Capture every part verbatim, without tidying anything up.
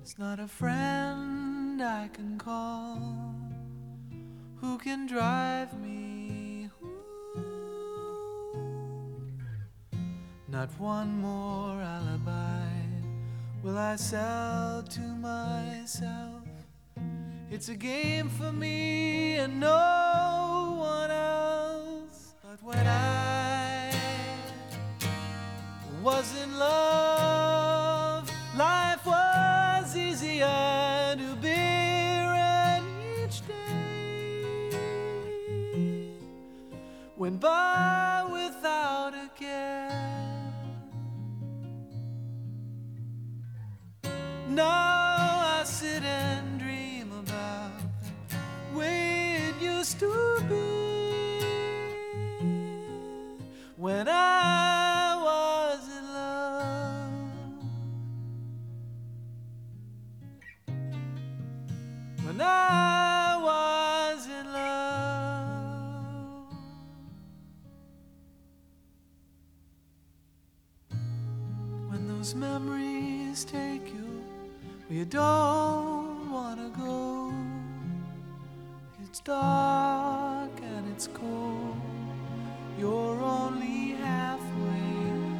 not a friend I can call who can drive me home. Not one more alibi will I sell to myself. It's a game for me and no one else. But when I was in love, life was easier to bear, and each day went by without a care. Now I sit and dream about the way it used to be when I was in love. When I was in love. When those memories take you where you don't wanna go, it's dark and it's cold, you're only halfway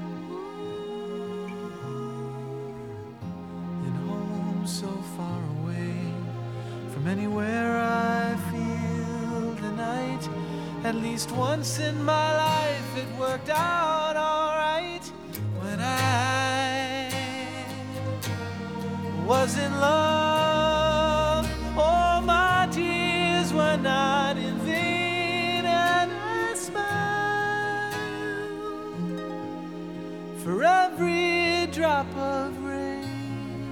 and home so far away from anywhere I feel the night. At least once in my life it worked out alright. When I was in love, all my tears were not in vain, and I smiled for every drop of rain.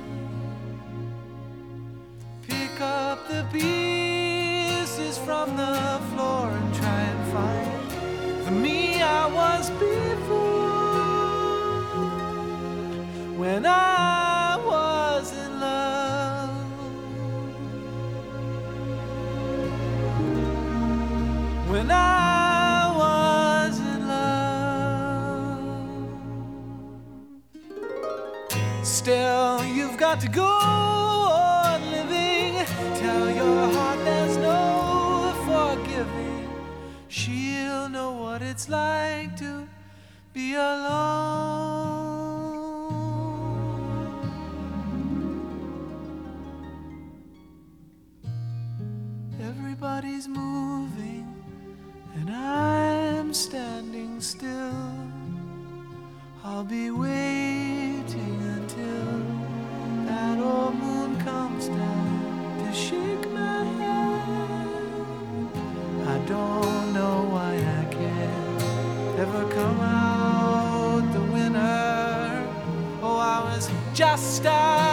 Pick up the pieces from the floor and try and find the me I was before. When I was in love, when I was in love. Still, you've got to go on living. Tell your heart there's no forgiving. She'll know what it's like to be alone. Everybody's moving and I'm standing still. I'll be waiting until that old moon comes down to shake my hand. I don't know why I can't ever come out the winner. Oh, I was just a